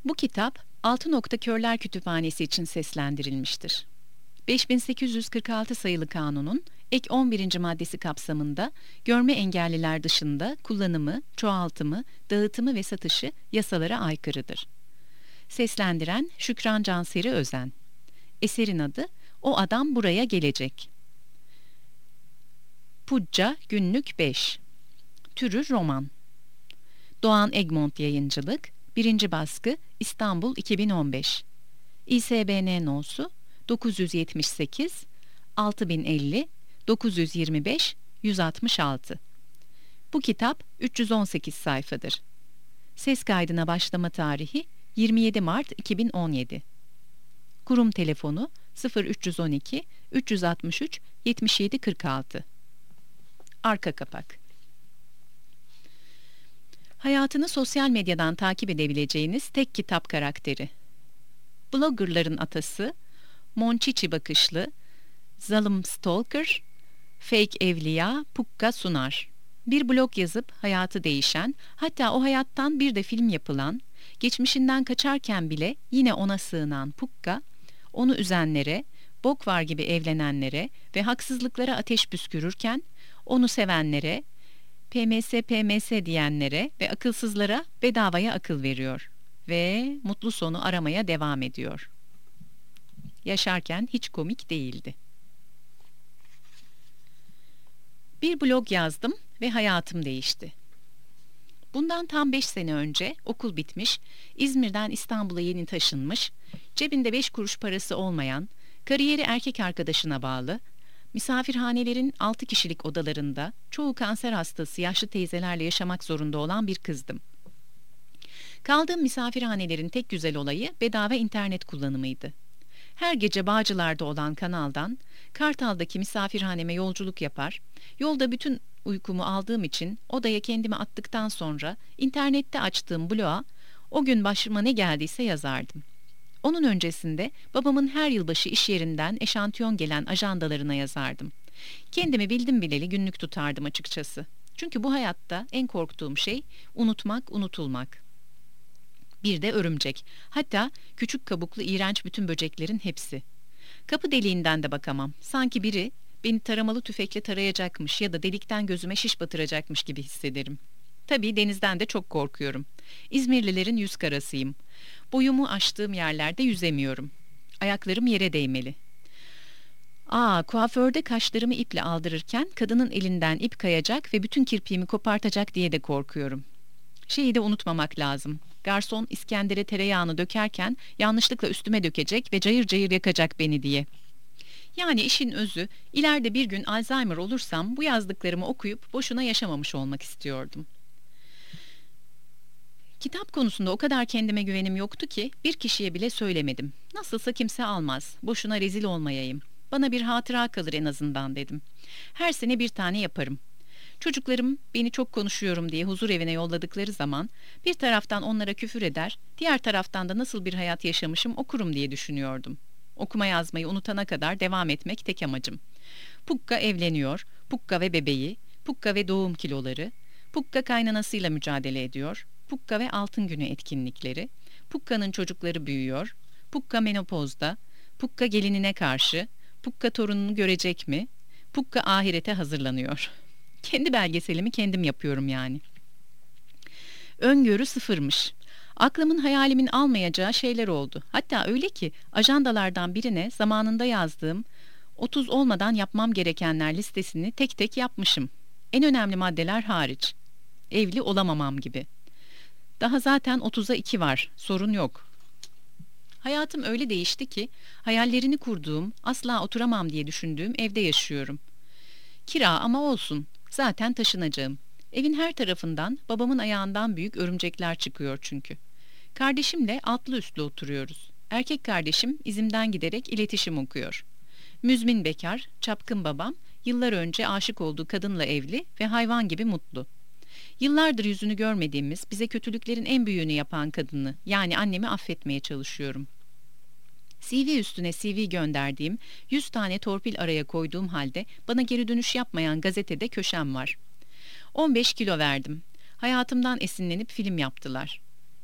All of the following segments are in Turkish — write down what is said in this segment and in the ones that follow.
Bu kitap Altı Nokta Körler Kütüphanesi için seslendirilmiştir. 5846 sayılı kanunun ek 11. maddesi kapsamında görme engelliler dışında kullanımı, çoğaltımı, dağıtımı ve satışı yasalara aykırıdır. Seslendiren Şükran Canseri Özen. Eserin adı O Adam Buraya Gelecek. Pucca Günlük 5. Türü roman. Doğan Egmont Yayıncılık, 1. baskı, İstanbul 2015. İSBN nosu 978 6050 925 166. Bu kitap 318 sayfadır. Ses kaydına başlama tarihi 27 Mart 2017. Kurum telefonu 0312 363 7746. Arka kapak. Hayatını sosyal medyadan takip edebileceğiniz tek kitap karakteri. Bloggerların atası, Monçiçi bakışlı, zalim stalker, fake evliya Pukka Sunar. Bir blog yazıp hayatı değişen, hatta o hayattan bir de film yapılan, geçmişinden kaçarken bile yine ona sığınan Pukka, onu üzenlere, bok var gibi evlenenlere ve haksızlıklara ateş püskürürken, onu sevenlere, PMS diyenlere ve akılsızlara bedavaya akıl veriyor ve mutlu sonu aramaya devam ediyor. Yaşarken hiç komik değildi. Bir blog yazdım ve hayatım değişti. Bundan tam 5 sene önce okul bitmiş, İzmir'den İstanbul'a yeni taşınmış, cebinde 5 kuruş parası olmayan, kariyeri erkek arkadaşına bağlı, misafirhanelerin 6 kişilik odalarında çoğu kanser hastası yaşlı teyzelerle yaşamak zorunda olan bir kızdım. Kaldığım misafirhanelerin tek güzel olayı bedava internet kullanımıydı. Her gece Bağcılar'da olan kanaldan Kartal'daki misafirhaneme yolculuk yapar, yolda bütün uykumu aldığım için odaya kendimi attıktan sonra internette açtığım bloğa o gün başıma ne geldiyse yazardım. Onun öncesinde babamın her yılbaşı iş yerinden eşantiyon gelen ajandalarına yazardım. Kendimi bildim bileli günlük tutardım açıkçası. Çünkü bu hayatta en korktuğum şey unutmak, unutulmak. Bir de örümcek. Hatta küçük kabuklu iğrenç bütün böceklerin hepsi. Kapı deliğinden de bakamam. Sanki biri beni taramalı tüfekle tarayacakmış ya da delikten gözüme şiş batıracakmış gibi hissederim. Tabii denizden de çok korkuyorum. İzmirlilerin yüz karasıyım. Boyumu aştığım yerlerde yüzemiyorum. Ayaklarım yere değmeli. Kuaförde kaşlarımı iple aldırırken kadının elinden ip kayacak ve bütün kirpiğimi kopartacak diye de korkuyorum. Şeyi de unutmamak lazım. Garson İskender'e tereyağını dökerken yanlışlıkla üstüme dökecek ve cayır cayır yakacak beni diye. Yani işin özü, ileride bir gün Alzheimer olursam bu yazdıklarımı okuyup boşuna yaşamamış olmak istiyordum. Kitap konusunda o kadar kendime güvenim yoktu ki bir kişiye bile söylemedim. Nasılsa kimse almaz, boşuna rezil olmayayım. Bana bir hatıra kalır en azından dedim. Her sene bir tane yaparım. Çocuklarım beni çok konuşuyorum diye huzur evine yolladıkları zaman bir taraftan onlara küfür eder, diğer taraftan da nasıl bir hayat yaşamışım okurum diye düşünüyordum. Okuma yazmayı unutana kadar devam etmek tek amacım. Pukka evleniyor, Pukka ve bebeği, Pukka ve doğum kiloları, Pukka kaynanasıyla mücadele ediyor, Pukka ve altın günü etkinlikleri, Pukka'nın çocukları büyüyor, Pukka menopozda, Pukka gelinine karşı, Pukka torununu görecek mi, Pukka ahirete hazırlanıyor. Kendi belgeselimi kendim yapıyorum yani. Öngörü sıfırmış. Aklımın hayalimin almayacağı şeyler oldu. Hatta öyle ki ajandalardan birine zamanında yazdığım 30 olmadan yapmam gerekenler listesini tek tek yapmışım. En önemli maddeler hariç. Evli olamamam gibi. Daha zaten 30'a 2 var. Sorun yok. Hayatım öyle değişti ki hayallerini kurduğum, asla oturamam diye düşündüğüm evde yaşıyorum. Kira ama olsun. Zaten taşınacağım. Evin her tarafından babamın ayağından büyük örümcekler çıkıyor çünkü. Kardeşimle altlı üstlü oturuyoruz. Erkek kardeşim izimden giderek iletişim okuyor. Müzmin bekar, çapkın babam yıllar önce aşık olduğu kadınla evli ve hayvan gibi mutlu. Yıllardır yüzünü görmediğimiz, bize kötülüklerin en büyüğünü yapan kadını, yani annemi affetmeye çalışıyorum. CV üstüne CV gönderdiğim, 100 tane torpil araya koyduğum halde bana geri dönüş yapmayan gazetede köşem var. 15 kilo verdim. Hayatımdan esinlenip film yaptılar.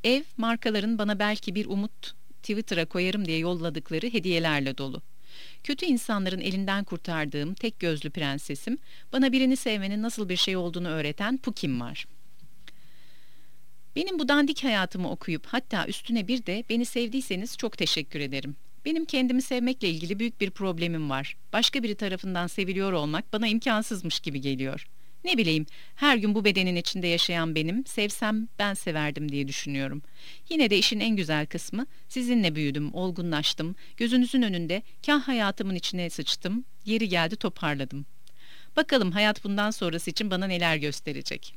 Ev, markaların bana belki bir umut Twitter'a koyarım diye yolladıkları hediyelerle dolu. Kötü insanların elinden kurtardığım tek gözlü prensesim, bana birini sevmenin nasıl bir şey olduğunu öğreten Pukim var. Benim bu dandik hayatımı okuyup hatta üstüne bir de beni sevdiyseniz çok teşekkür ederim. Benim kendimi sevmekle ilgili büyük bir problemim var. Başka biri tarafından seviliyor olmak bana imkansızmış gibi geliyor. Ne bileyim, her gün bu bedenin içinde yaşayan benim, sevsem ben severdim diye düşünüyorum. Yine de işin en güzel kısmı, sizinle büyüdüm, olgunlaştım, gözünüzün önünde kah hayatımın içine sıçtım, yeri geldi toparladım. Bakalım hayat bundan sonrası için bana neler gösterecek.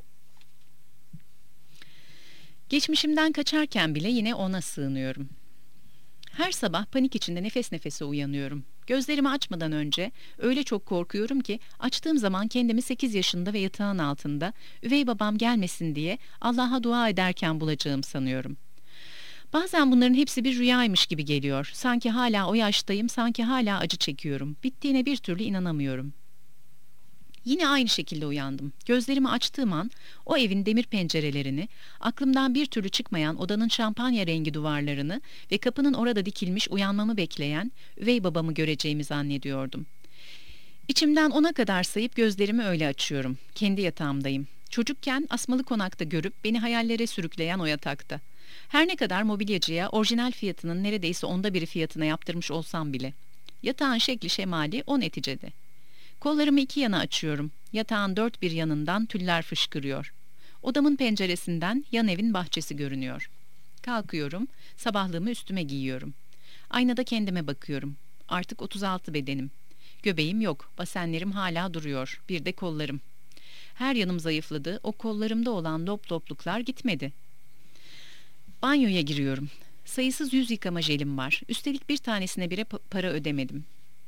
Geçmişimden kaçarken bile yine ona sığınıyorum. Her sabah panik içinde nefes nefese uyanıyorum. Gözlerimi açmadan önce öyle çok korkuyorum ki açtığım zaman kendimi 8 yaşında ve yatağın altında üvey babam gelmesin diye Allah'a dua ederken bulacağım sanıyorum. Bazen bunların hepsi bir rüyaymış gibi geliyor. Sanki hala o yaştayım, sanki hala acı çekiyorum. Bittiğine bir türlü inanamıyorum. Yine aynı şekilde uyandım. Gözlerimi açtığım an o evin demir pencerelerini, aklımdan bir türlü çıkmayan odanın şampanya rengi duvarlarını ve kapının orada dikilmiş uyanmamı bekleyen üvey babamı göreceğimi zannediyordum. İçimden 10'a kadar sayıp gözlerimi öyle açıyorum. Kendi yatağımdayım. Çocukken Asmalı Konak'ta görüp beni hayallere sürükleyen o yatakta. Her ne kadar mobilyacıya orijinal fiyatının neredeyse 1/10 fiyatına yaptırmış olsam bile. Yatağın şekli şemali o neticede. Kollarımı 2 yana açıyorum. Yatağın 4 bir yanından tüller fışkırıyor. Odamın penceresinden yan evin bahçesi görünüyor. Kalkıyorum, sabahlığımı üstüme giyiyorum. Aynada kendime bakıyorum. Artık 36 bedenim. Göbeğim yok, basenlerim hala duruyor. Bir de kollarım. Her yanım zayıfladı, o kollarımda olan lop lopluklar gitmedi. Banyoya giriyorum. Sayısız yüz yıkama jelim var. Üstelik bir tanesine bile para ödemedim.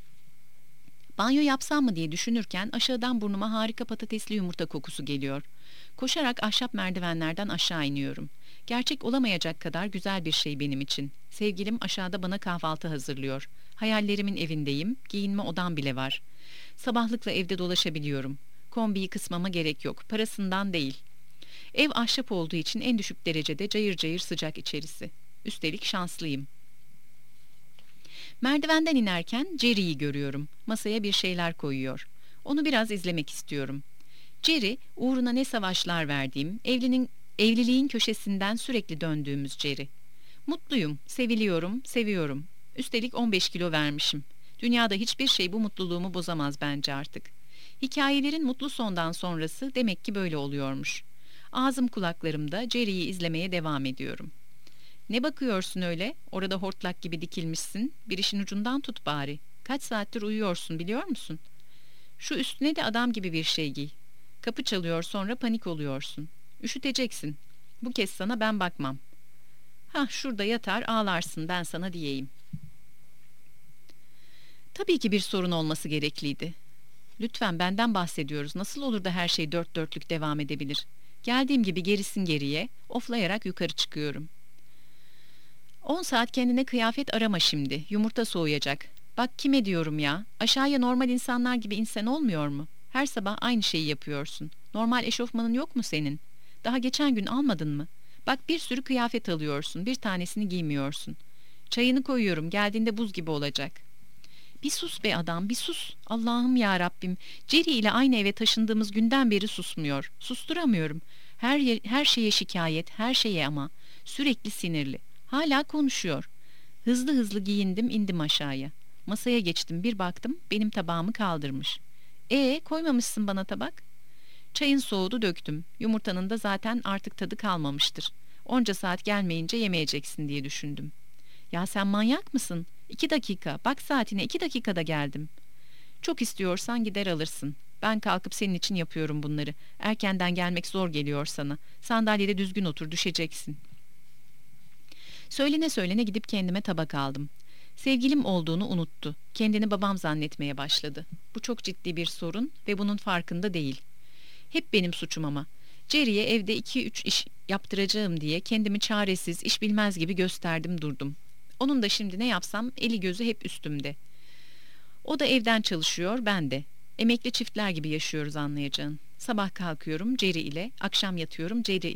Banyo yapsam mı diye düşünürken aşağıdan burnuma harika patatesli yumurta kokusu geliyor. Koşarak ahşap merdivenlerden aşağı iniyorum. Gerçek olamayacak kadar güzel bir şey benim için. Sevgilim aşağıda bana kahvaltı hazırlıyor. Hayallerimin evindeyim, giyinme odam bile var. Sabahlıkla evde dolaşabiliyorum. Kombiyi kısmama gerek yok, parasından değil. Ev ahşap olduğu için en düşük derecede cayır cayır sıcak içerisi. Üstelik şanslıyım. Merdivenden inerken Jerry'yi görüyorum. Masaya bir şeyler koyuyor. Onu biraz izlemek istiyorum. Jerry, uğruna ne savaşlar verdiğim, evliliğin köşesinden sürekli döndüğümüz Jerry. Mutluyum, seviliyorum, seviyorum. Üstelik 15 kilo vermişim. Dünyada hiçbir şey bu mutluluğumu bozamaz bence artık. Hikayelerin mutlu sondan sonrası demek ki böyle oluyormuş. Ağzım kulaklarımda Jerry'yi izlemeye devam ediyorum. Ne bakıyorsun öyle? Orada hortlak gibi dikilmişsin. Bir işin ucundan tut bari. Kaç saattir uyuyorsun biliyor musun? Şu üstüne de adam gibi bir şey giy. Kapı çalıyor sonra panik oluyorsun. Üşüteceksin. Bu kez sana ben bakmam. Hah şurada yatar ağlarsın ben sana diyeyim. Tabii ki bir sorun olması gerekliydi. Lütfen benden bahsediyoruz. Nasıl olur da her şey dört dörtlük devam edebilir? Geldiğim gibi gerisin geriye, oflayarak yukarı çıkıyorum. 10 saat kendine kıyafet arama şimdi. Yumurta soğuyacak. Bak kime diyorum ya. Aşağıya normal insanlar gibi insan olmuyor mu? Her sabah aynı şeyi yapıyorsun. Normal eşofmanın yok mu senin? Daha geçen gün almadın mı? Bak bir sürü kıyafet alıyorsun. Bir tanesini giymiyorsun. Çayını koyuyorum. Geldiğinde buz gibi olacak. Bir sus be adam, bir sus. Allah'ım ya Rabbim. Jerry ile aynı eve taşındığımız günden beri susmuyor. Susturamıyorum. Her şeye şikayet, her şeye ama. Sürekli sinirli. Hala konuşuyor. Hızlı hızlı giyindim, indim aşağıya. Masaya geçtim, bir baktım, benim tabağımı kaldırmış. Koymamışsın bana tabak. Çayın soğudu, döktüm. Yumurtanın da zaten artık tadı kalmamıştır. Onca saat gelmeyince yemeyeceksin diye düşündüm. Ya sen manyak mısın? 2 dakika, bak saatine 2 dakikada geldim. Çok istiyorsan gider alırsın. Ben kalkıp senin için yapıyorum bunları. Erkenden gelmek zor geliyor sana. Sandalyede düzgün otur, düşeceksin. Söylene söylene gidip kendime tabak aldım. Sevgilim olduğunu unuttu. Kendini babam zannetmeye başladı. Bu çok ciddi bir sorun ve bunun farkında değil. Hep benim suçum ama. Jerry'e evde 2-3 iş yaptıracağım diye kendimi çaresiz, iş bilmez gibi gösterdim durdum. Onun da şimdi ne yapsam eli gözü hep üstümde. O da evden çalışıyor, ben de. Emekli çiftler gibi yaşıyoruz anlayacağın. Sabah kalkıyorum Jerry ile, akşam yatıyorum Jerry ile.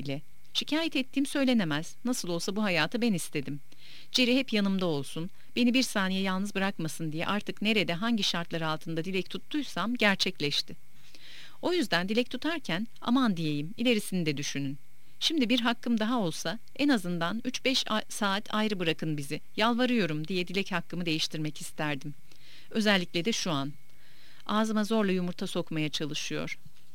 Şikayet ettiğim söylenemez. Nasıl olsa bu hayatı ben istedim. Jerry hep yanımda olsun, beni bir saniye yalnız bırakmasın diye artık nerede hangi şartlar altında dilek tuttuysam gerçekleşti. O yüzden dilek tutarken aman diyeyim, ilerisini de düşünün. Şimdi bir hakkım daha olsa en azından 3-5 saat ayrı bırakın bizi, yalvarıyorum diye dilek hakkımı değiştirmek isterdim. Özellikle de şu an. Ağzıma zorla yumurta sokmaya çalışıyor.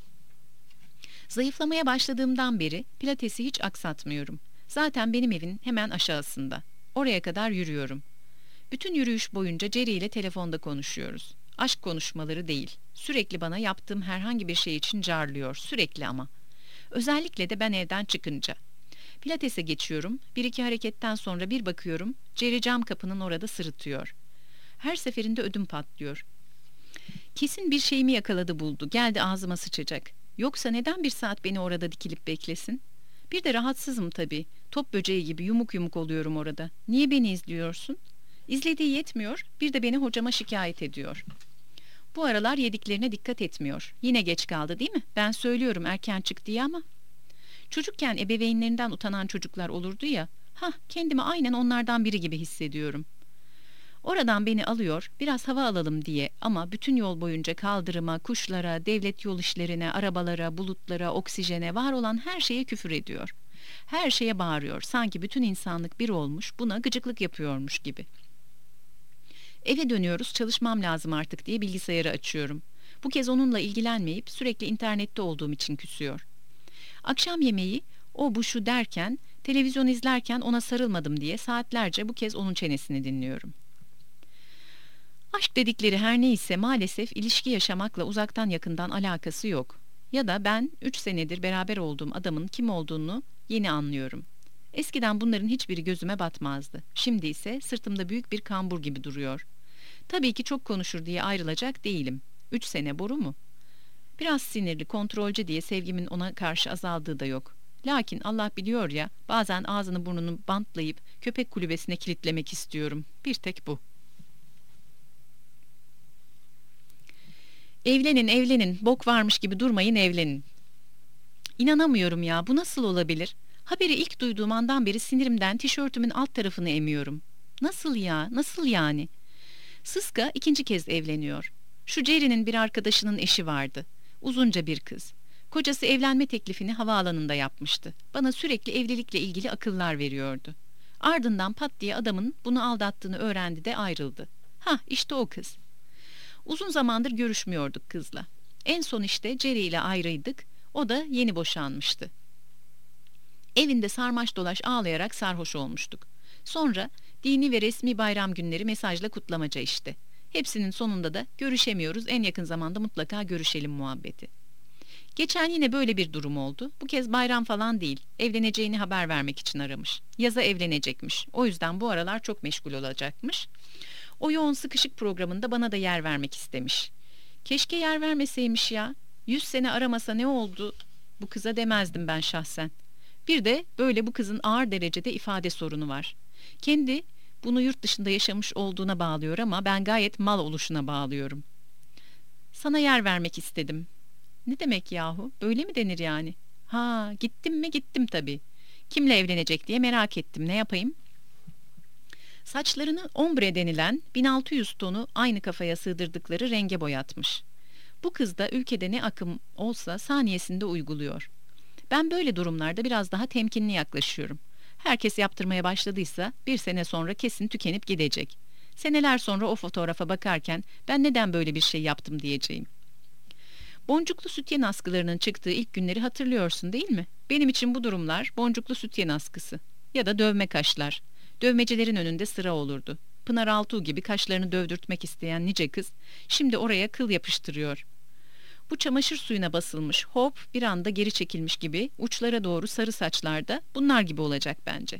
Zayıflamaya başladığımdan beri pilatesi hiç aksatmıyorum. Zaten benim evin hemen aşağısında. Oraya kadar yürüyorum. Bütün yürüyüş boyunca Jerry ile telefonda konuşuyoruz. Aşk konuşmaları değil. Sürekli bana yaptığım herhangi bir şey için carlıyor. Sürekli ama. Özellikle de ben evden çıkınca. Pilatese geçiyorum. Bir iki hareketten sonra bir bakıyorum. Jerry cam kapının orada sırıtıyor. Her seferinde ödüm patlıyor. Kesin bir şeyimi yakaladı buldu. Geldi ağzıma sıçacak. Yoksa neden bir saat beni orada dikilip beklesin? Bir de rahatsızım tabii. Top böceği gibi yumuk yumuk oluyorum orada. Niye beni izliyorsun? İzlediği yetmiyor, bir de beni hocama şikayet ediyor. Bu aralar yediklerine dikkat etmiyor. Yine geç kaldı değil mi? Ben söylüyorum erken çık diye ama. Çocukken ebeveynlerinden utanan çocuklar olurdu ya. Kendimi aynen onlardan biri gibi hissediyorum. Oradan beni alıyor, biraz hava alalım diye ama bütün yol boyunca kaldırıma, kuşlara, devlet yol işlerine, arabalara, bulutlara, oksijene, var olan her şeye küfür ediyor. Her şeye bağırıyor, sanki bütün insanlık bir olmuş, buna gıcıklık yapıyormuş gibi. Eve dönüyoruz, çalışmam lazım artık diye bilgisayarı açıyorum. Bu kez onunla ilgilenmeyip sürekli internette olduğum için küsüyor. Akşam yemeği o bu şu derken, televizyon izlerken ona sarılmadım diye saatlerce bu kez onun çenesini dinliyorum. Aşk dedikleri her neyse maalesef ilişki yaşamakla uzaktan yakından alakası yok. Ya da ben 3 senedir beraber olduğum adamın kim olduğunu yeni anlıyorum. Eskiden bunların hiçbiri gözüme batmazdı. Şimdi ise sırtımda büyük bir kambur gibi duruyor. Tabii ki çok konuşur diye ayrılacak değilim. 3 sene boru mu? Biraz sinirli, kontrolcü diye sevgimin ona karşı azaldığı da yok. Lakin Allah biliyor ya, bazen ağzını burnunu bantlayıp köpek kulübesine kilitlemek istiyorum. Bir tek bu. Evlenin, evlenin, bok varmış gibi durmayın, evlenin. İnanamıyorum ya, bu nasıl olabilir? Haberi ilk duyduğum andan beri sinirimden tişörtümün alt tarafını emiyorum. Nasıl ya, nasıl yani? Sıska 2. kez evleniyor. Şu Jerry'nin bir arkadaşının eşi vardı. Uzunca bir kız. Kocası evlenme teklifini havaalanında yapmıştı. Bana sürekli evlilikle ilgili akıllar veriyordu. Ardından pat diye adamın bunu aldattığını öğrendi de ayrıldı. İşte o kız. Uzun zamandır görüşmüyorduk kızla. En son işte Jerry ile ayrıydık. O da yeni boşanmıştı. Evinde sarmaş dolaş ağlayarak sarhoş olmuştuk. Sonra dini ve resmi bayram günleri mesajla kutlamaca işte. Hepsinin sonunda da görüşemiyoruz, en yakın zamanda mutlaka görüşelim muhabbeti. Geçen yine böyle bir durum oldu. Bu kez bayram falan değil. Evleneceğini haber vermek için aramış. Yaza evlenecekmiş. O yüzden bu aralar çok meşgul olacakmış. O yoğun sıkışık programında bana da yer vermek istemiş. Keşke yer vermeseymiş ya. 100 sene aramasa ne oldu bu kıza demezdim ben şahsen. Bir de böyle bu kızın ağır derecede ifade sorunu var. Kendi bunu yurt dışında yaşamış olduğuna bağlıyor ama ben gayet mal oluşuna bağlıyorum. Sana yer vermek istedim. Ne demek yahu? Böyle mi denir yani? Gittim mi? Gittim tabii. Kimle evlenecek diye merak ettim. Ne yapayım? Saçlarını ombre denilen 1600 tonu aynı kafaya sığdırdıkları renge boyatmış. Bu kız da ülkede ne akım olsa saniyesinde uyguluyor. Ben böyle durumlarda biraz daha temkinli yaklaşıyorum. Herkes yaptırmaya başladıysa bir sene sonra kesin tükenip gidecek. Seneler sonra o fotoğrafa bakarken ben neden böyle bir şey yaptım diyeceğim. Boncuklu sütyen askılarının çıktığı ilk günleri hatırlıyorsun değil mi? Benim için bu durumlar boncuklu sütyen askısı ya da dövme kaşlar. Dövmecilerin önünde sıra olurdu. Pınar Altuğ gibi kaşlarını dövdürtmek isteyen nice kız şimdi oraya kıl yapıştırıyor. Bu çamaşır suyuna basılmış hop bir anda geri çekilmiş gibi uçlara doğru sarı saçlarda bunlar gibi olacak bence.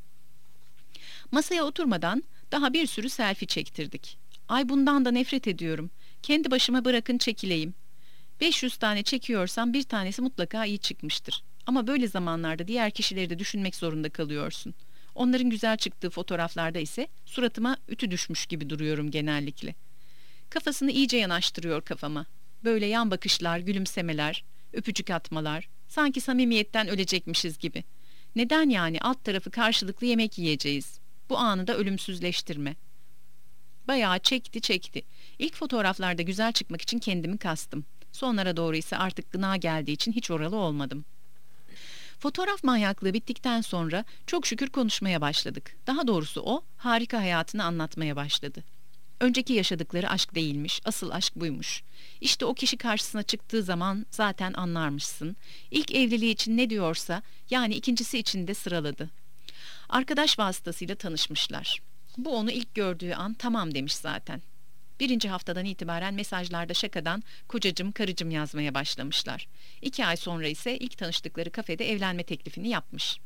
Masaya oturmadan daha bir sürü selfie çektirdik. Ay bundan da nefret ediyorum. Kendi başıma bırakın çekileyim. 500 tane çekiyorsam bir tanesi mutlaka iyi çıkmıştır. Ama böyle zamanlarda diğer kişileri de düşünmek zorunda kalıyorsun. Onların güzel çıktığı fotoğraflarda ise suratıma ütü düşmüş gibi duruyorum genellikle. Kafasını iyice yanaştırıyor kafama. Böyle yan bakışlar, gülümsemeler, öpücük atmalar. Sanki samimiyetten ölecekmişiz gibi. Neden yani? Alt tarafı karşılıklı yemek yiyeceğiz. Bu anı da ölümsüzleştirme. Bayağı çekti. İlk fotoğraflarda güzel çıkmak için kendimi kastım. Sonlara doğru ise artık gına geldiği için hiç oralı olmadım. Fotoğraf manyaklığı bittikten sonra çok şükür konuşmaya başladık. Daha doğrusu o harika hayatını anlatmaya başladı. Önceki yaşadıkları aşk değilmiş, asıl aşk buymuş. İşte o kişi karşısına çıktığı zaman zaten anlarmışsın. İlk evliliği için ne diyorsa, yani ikincisi için de sıraladı. Arkadaş vasıtasıyla tanışmışlar. Bu onu ilk gördüğü an tamam demiş zaten. Birinci haftadan itibaren mesajlarda şakadan kocacım, karıcım yazmaya başlamışlar. 2 ay sonra ise ilk tanıştıkları kafede evlenme teklifini yapmış.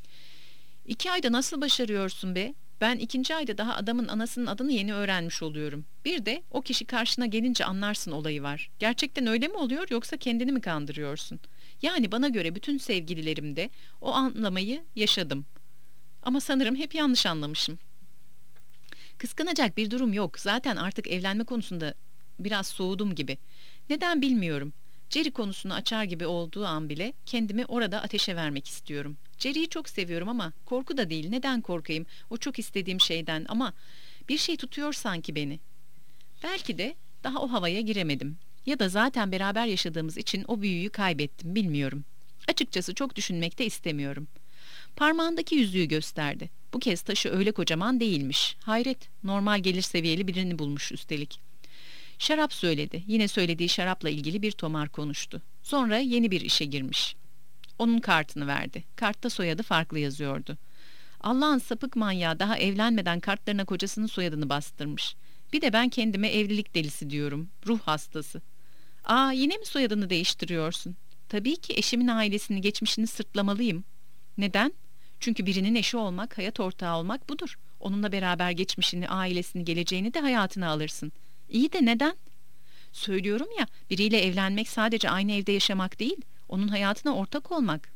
2 ayda nasıl başarıyorsun be? Ben 2. ayda daha adamın anasının adını yeni öğrenmiş oluyorum. Bir de o kişi karşına gelince anlarsın olayı var. Gerçekten öyle mi oluyor yoksa kendini mi kandırıyorsun? Yani bana göre bütün sevgililerimde o anlamayı yaşadım. Ama sanırım hep yanlış anlamışım. Kıskanacak bir durum yok. Zaten artık evlenme konusunda biraz soğudum gibi. Neden bilmiyorum. Jerry konusunu açar gibi olduğu an bile kendimi orada ateşe vermek istiyorum. Jerry'yi çok seviyorum ama korku da değil. Neden korkayım? O çok istediğim şeyden ama bir şey tutuyor sanki beni. Belki de daha o havaya giremedim. Ya da zaten beraber yaşadığımız için o büyüyü kaybettim, bilmiyorum. Açıkçası çok düşünmek de istemiyorum. Parmağındaki yüzüğü gösterdi. Bu kez taşı öyle kocaman değilmiş. Hayret, normal gelir seviyeli birini bulmuş üstelik. Şarap söyledi. Yine söylediği şarapla ilgili bir tomar konuştu. Sonra yeni bir işe girmiş. Onun kartını verdi. Kartta soyadı farklı yazıyordu. Allah'ın sapık manyağı daha evlenmeden kartlarına kocasının soyadını bastırmış. Bir de ben kendime evlilik delisi diyorum. Ruh hastası. Aa, yine mi soyadını değiştiriyorsun? Tabii ki eşimin ailesini, geçmişini sırtlamalıyım. Neden? Çünkü birinin eşi olmak, hayat ortağı olmak budur. Onunla beraber geçmişini, ailesini, geleceğini de hayatına alırsın. İyi de neden? Söylüyorum ya, biriyle evlenmek sadece aynı evde yaşamak değil, onun hayatına ortak olmak.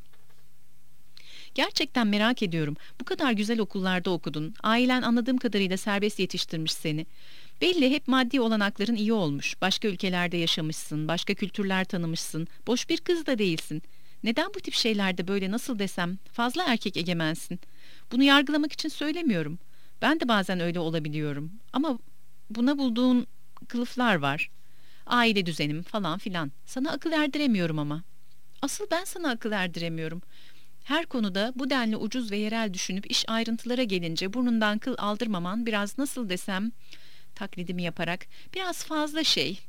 Gerçekten merak ediyorum. Bu kadar güzel okullarda okudun. Ailen anladığım kadarıyla serbest yetiştirmiş seni. Belli hep maddi olanakların iyi olmuş. Başka ülkelerde yaşamışsın, başka kültürler tanımışsın. Boş bir kız da değilsin. Neden bu tip şeylerde böyle, nasıl desem, fazla erkek egemensin? Bunu yargılamak için söylemiyorum. Ben de bazen öyle olabiliyorum. Ama buna bulduğun kılıflar var. Aile düzenim falan filan. Sana akıl erdiremiyorum ama. Asıl ben sana akıl erdiremiyorum. Her konuda bu denli ucuz ve yerel düşünüp iş ayrıntılara gelince burnundan kıl aldırmaman biraz, nasıl desem, taklidimi yaparak, biraz fazla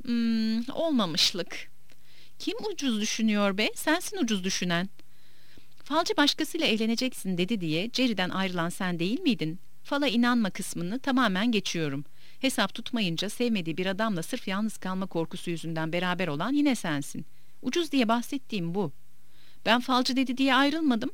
olmamışlık. Kim ucuz düşünüyor be? Sensin ucuz düşünen. Falcı başkasıyla evleneceksin dedi diye Jerry'den ayrılan sen değil miydin? Fala inanma kısmını tamamen geçiyorum. Hesap tutmayınca sevmediği bir adamla sırf yalnız kalma korkusu yüzünden beraber olan yine sensin. Ucuz diye bahsettiğim bu. Ben falcı dedi diye ayrılmadım.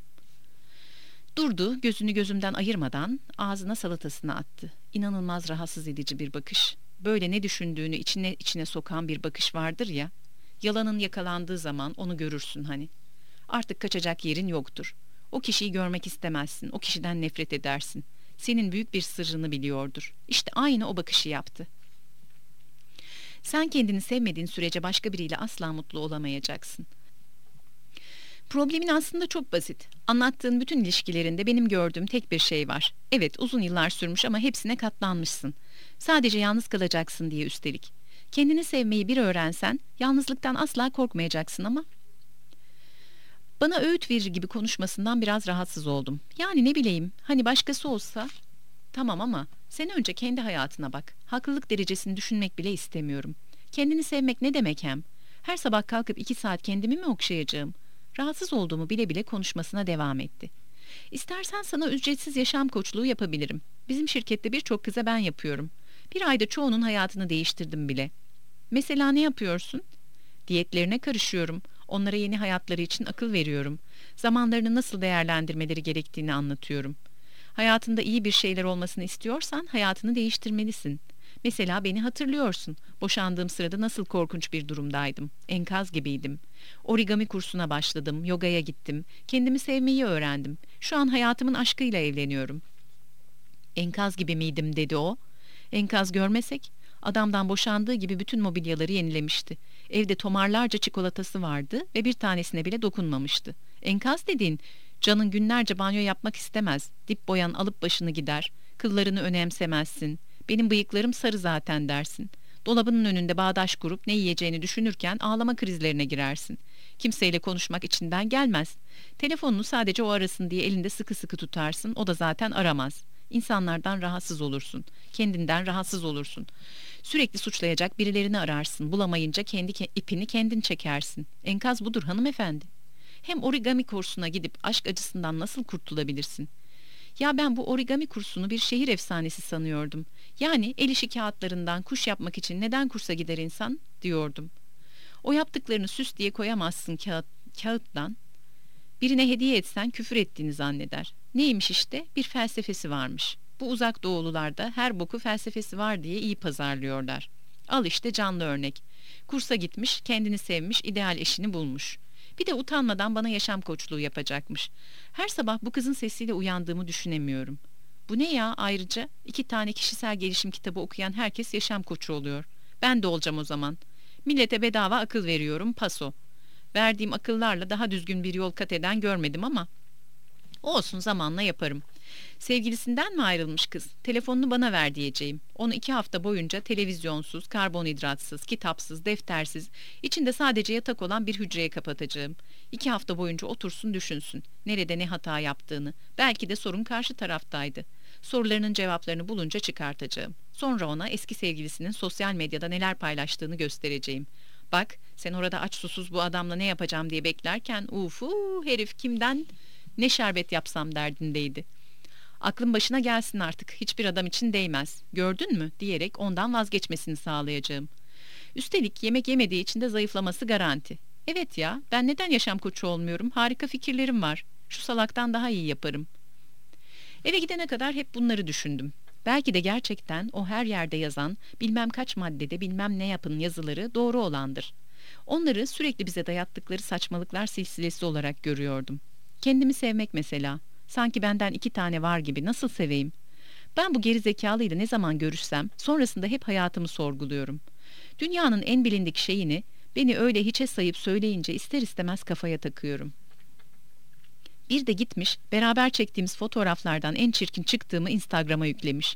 Durdu, gözünü gözümden ayırmadan ağzına salatasını attı. İnanılmaz rahatsız edici bir bakış. Böyle ne düşündüğünü içine sokan bir bakış vardır ya. Yalanın yakalandığı zaman onu görürsün hani. Artık kaçacak yerin yoktur. O kişiyi görmek istemezsin. O kişiden nefret edersin. Senin büyük bir sırrını biliyordur. İşte aynı o bakışı yaptı. Sen kendini sevmediğin sürece başka biriyle asla mutlu olamayacaksın. Problemin aslında çok basit. Anlattığın bütün ilişkilerinde benim gördüğüm tek bir şey var. Evet, uzun yıllar sürmüş ama hepsine katlanmışsın. Sadece yalnız kalacaksın diye üstelik. Kendini sevmeyi bir öğrensen yalnızlıktan asla korkmayacaksın ama... Bana öğüt verir gibi konuşmasından biraz rahatsız oldum. Yani ne bileyim, hani başkası olsa... Tamam ama sen önce kendi hayatına bak. Haklılık derecesini düşünmek bile istemiyorum. Kendini sevmek ne demek hem? Her sabah kalkıp 2 saat kendimi mi okşayacağım? Rahatsız olduğumu bile bile konuşmasına devam etti. İstersen sana ücretsiz yaşam koçluğu yapabilirim. Bizim şirkette birçok kıza ben yapıyorum. Bir ayda çoğunun hayatını değiştirdim bile. Mesela ne yapıyorsun? Diyetlerine karışıyorum. Onlara yeni hayatları için akıl veriyorum. Zamanlarını nasıl değerlendirmeleri gerektiğini anlatıyorum. Hayatında iyi bir şeyler olmasını istiyorsan hayatını değiştirmelisin. Mesela beni hatırlıyorsun. Boşandığım sırada nasıl korkunç bir durumdaydım. Enkaz gibiydim. Origami kursuna başladım, yogaya gittim. Kendimi sevmeyi öğrendim. Şu an hayatımın aşkıyla evleniyorum. Enkaz gibi miydim dedi o. Enkaz görmesek, adamdan boşandığı gibi bütün mobilyaları yenilemişti. Evde tomarlarca çikolatası vardı ve bir tanesine bile dokunmamıştı. Enkaz dediğin Canın günlerce banyo yapmak istemez. Dip boyan alıp başını gider. Kıllarını önemsemezsin. Benim bıyıklarım sarı zaten dersin. Dolabının önünde bağdaş kurup ne yiyeceğini düşünürken ağlama krizlerine girersin. Kimseyle konuşmak içinden gelmez. Telefonunu sadece o arasın diye elinde sıkı sıkı tutarsın. O da zaten aramaz. İnsanlardan rahatsız olursun. Kendinden rahatsız olursun. Sürekli suçlayacak birilerini ararsın. Bulamayınca ipini kendin çekersin. Enkaz budur hanımefendi. Hem origami kursuna gidip aşk acısından nasıl kurtulabilirsin? Ya ben bu origami kursunu bir şehir efsanesi sanıyordum. Yani el işi kağıtlarından kuş yapmak için neden kursa gider insan diyordum. O yaptıklarını süs diye koyamazsın kağıttan. Birine hediye etsen küfür ettiğini zanneder. Neymiş işte? Bir felsefesi varmış. Bu uzak doğulularda her boku felsefesi var diye iyi pazarlıyorlar. Al işte canlı örnek. Kursa gitmiş, kendini sevmiş, ideal eşini bulmuş. Bir de utanmadan bana yaşam koçluğu yapacakmış. Her sabah bu kızın sesiyle uyandığımı düşünemiyorum. Bu ne ya ayrıca? 2 tane kişisel gelişim kitabı okuyan herkes yaşam koçu oluyor. Ben de olacağım o zaman. Millete bedava akıl veriyorum, paso. Verdiğim akıllarla daha düzgün bir yol kat eden görmedim ama olsun, zamanla yaparım. Sevgilisinden mi ayrılmış kız? Telefonunu bana ver diyeceğim. Onu 2 hafta boyunca televizyonsuz, karbonhidratsız, kitapsız, deftersiz, içinde sadece yatak olan bir hücreye kapatacağım. 2 hafta boyunca otursun düşünsün. Nerede ne hata yaptığını. Belki de sorun karşı taraftaydı. Sorularının cevaplarını bulunca çıkartacağım. Sonra ona eski sevgilisinin sosyal medyada neler paylaştığını göstereceğim. Bak, sen orada aç susuz bu adamla ne yapacağım diye beklerken herif kimden ne şerbet yapsam derdindeydi. Aklın başına gelsin artık, hiçbir adam için değmez. Gördün mü diyerek ondan vazgeçmesini sağlayacağım. Üstelik yemek yemediği için de zayıflaması garanti. Evet ya, ben neden yaşam koçu olmuyorum? Harika fikirlerim var. Şu salaktan daha iyi yaparım. Eve gidene kadar hep bunları düşündüm. Belki de gerçekten o her yerde yazan, bilmem kaç maddede bilmem ne yapın yazıları doğru olandır. Onları sürekli bize dayattıkları saçmalıklar silsilesi olarak görüyordum. Kendimi sevmek mesela. Sanki benden 2 tane var gibi, nasıl seveyim? Ben bu gerizekalıyla ne zaman görüşsem sonrasında hep hayatımı sorguluyorum. Dünyanın en bilindik şeyini beni öyle hiçe sayıp söyleyince ister istemez kafaya takıyorum. Bir de gitmiş beraber çektiğimiz fotoğraflardan en çirkin çıktığımı Instagram'a yüklemiş.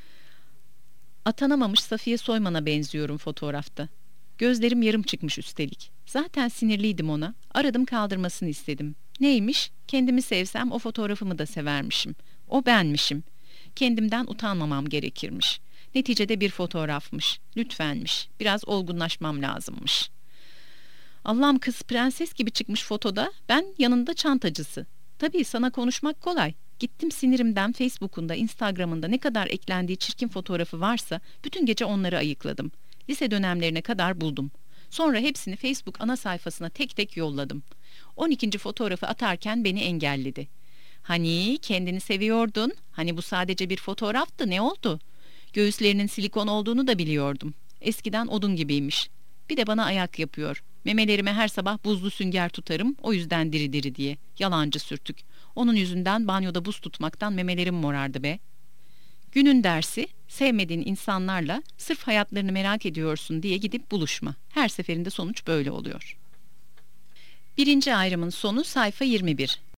Atanamamış Safiye Soyman'a benziyorum fotoğrafta. Gözlerim yarım çıkmış üstelik. Zaten sinirliydim ona. Aradım, kaldırmasını istedim. Neymiş? Kendimi sevsem o fotoğrafımı da severmişim. O benmişim. Kendimden utanmamam gerekirmiş. Neticede bir fotoğrafmış. Lütfenmiş. Biraz olgunlaşmam lazımmış. Allah'ım, kız prenses gibi çıkmış fotoda. Ben yanında çantacısı. Tabii sana konuşmak kolay. Gittim sinirimden Facebook'unda, Instagram'ında ne kadar eklendiği çirkin fotoğrafı varsa bütün gece onları ayıkladım. Lise dönemlerine kadar buldum. Sonra hepsini Facebook ana sayfasına tek tek yolladım. 12. fotoğrafı atarken beni engelledi. Hani kendini seviyordun? Hani bu sadece bir fotoğraftı, ne oldu? Göğüslerinin silikon olduğunu da biliyordum. Eskiden odun gibiymiş. Bir de bana ayak yapıyor. Memelerime her sabah buzlu sünger tutarım, o yüzden diri diri diye. Yalancı sürtük. Onun yüzünden banyoda buz tutmaktan memelerim morardı be. Günün dersi, sevmediğin insanlarla sırf hayatlarını merak ediyorsun diye gidip buluşma. Her seferinde sonuç böyle oluyor. 1. ayrımın sonu sayfa 21.